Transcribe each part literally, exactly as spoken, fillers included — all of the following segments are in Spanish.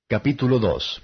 Capítulo dos.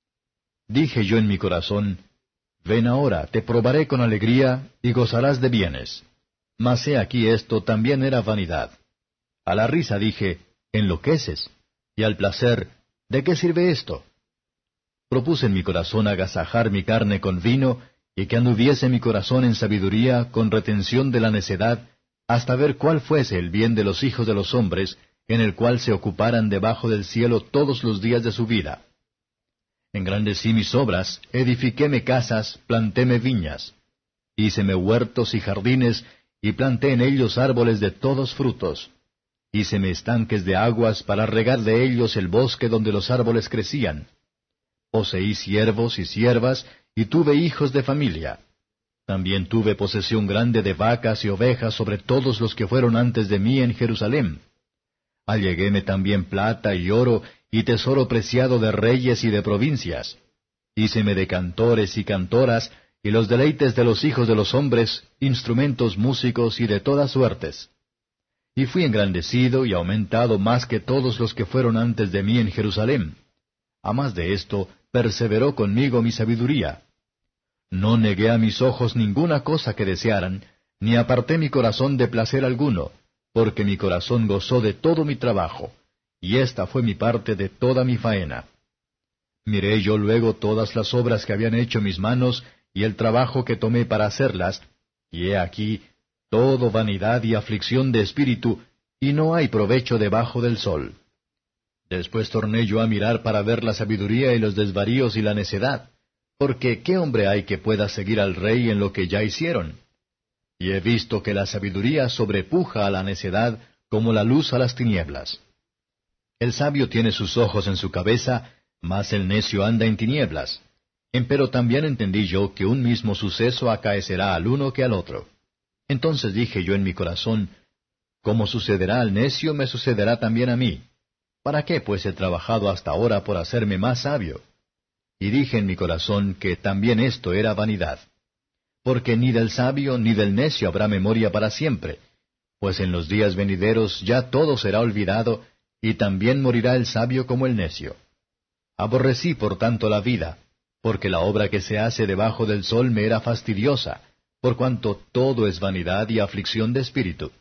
Dije yo en mi corazón, ven ahora, te probaré con alegría, y gozarás de bienes. Mas he aquí esto también era vanidad. A la risa dije, enloqueces, y al placer, ¿de qué sirve esto? Propuse en mi corazón agasajar mi carne con vino, y que anduviese mi corazón en sabiduría con retención de la necedad, hasta ver cuál fuese el bien de los hijos de los hombres, en el cual se ocuparan debajo del cielo todos los días de su vida. Engrandecí mis obras, edifiquéme casas, plantéme viñas. Híceme huertos y jardines, y planté en ellos árboles de todos frutos. Híceme estanques de aguas para regar de ellos el bosque donde los árboles crecían. Poseí siervos y siervas, y tuve hijos de familia. También tuve posesión grande de vacas y ovejas sobre todos los que fueron antes de mí en Jerusalén. Alleguéme también plata y oro, y tesoro preciado de reyes y de provincias. Híceme de cantores y cantoras, y los deleites de los hijos de los hombres, instrumentos músicos y de todas suertes. Y fui engrandecido y aumentado más que todos los que fueron antes de mí en Jerusalén. A más de esto, perseveró conmigo mi sabiduría. No negué a mis ojos ninguna cosa que desearan, ni aparté mi corazón de placer alguno, porque mi corazón gozó de todo mi trabajo, y esta fue mi parte de toda mi faena. Miré yo luego todas las obras que habían hecho mis manos, y el trabajo que tomé para hacerlas, y he aquí, todo vanidad y aflicción de espíritu, y no hay provecho debajo del sol. Después torné yo a mirar para ver la sabiduría y los desvaríos y la necedad, porque ¿qué hombre hay que pueda seguir al rey en lo que ya hicieron? Y he visto que la sabiduría sobrepuja a la necedad como la luz a las tinieblas. El sabio tiene sus ojos en su cabeza, mas el necio anda en tinieblas. Empero también entendí yo que un mismo suceso acaecerá al uno que al otro. Entonces dije yo en mi corazón, como sucederá al necio, me sucederá también a mí. ¿Para qué pues he trabajado hasta ahora por hacerme más sabio? Y dije en mi corazón que también esto era vanidad. Porque ni del sabio ni del necio habrá memoria para siempre, pues en los días venideros ya todo será olvidado, y también morirá el sabio como el necio. Aborrecí por tanto la vida, porque la obra que se hace debajo del sol me era fastidiosa, por cuanto todo es vanidad y aflicción de espíritu.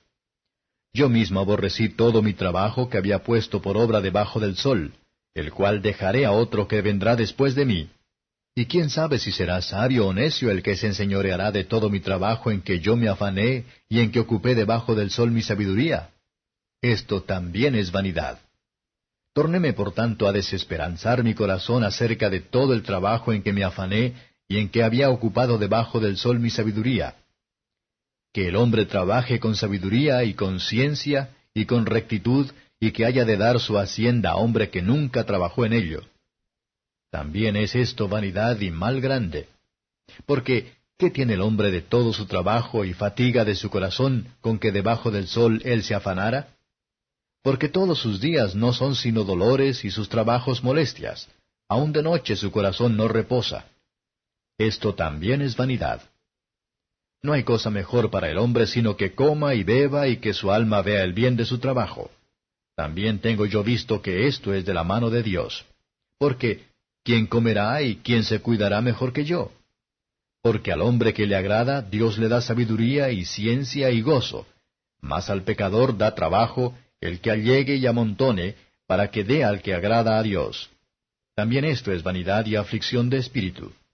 Yo mismo aborrecí todo mi trabajo que había puesto por obra debajo del sol, el cual dejaré a otro que vendrá después de mí. Y quién sabe si será sabio o necio el que se enseñoreará de todo mi trabajo en que yo me afané y en que ocupé debajo del sol mi sabiduría. Esto también es vanidad. Tornéme por tanto a desesperanzar mi corazón acerca de todo el trabajo en que me afané y en que había ocupado debajo del sol mi sabiduría. Que el hombre trabaje con sabiduría y con ciencia y con rectitud, y que haya de dar su hacienda a hombre que nunca trabajó en ello. También es esto vanidad y mal grande. Porque, ¿qué tiene el hombre de todo su trabajo y fatiga de su corazón con que debajo del sol él se afanara? Porque todos sus días no son sino dolores y sus trabajos molestias, aun de noche su corazón no reposa. Esto también es vanidad. No hay cosa mejor para el hombre sino que coma y beba y que su alma vea el bien de su trabajo. También tengo yo visto que esto es de la mano de Dios. Porque, ¿quién comerá y quién se cuidará mejor que yo? Porque al hombre que le agrada, Dios le da sabiduría y ciencia y gozo, mas al pecador da trabajo el que allegue y amontone, para que dé al que agrada a Dios. También esto es vanidad y aflicción de espíritu.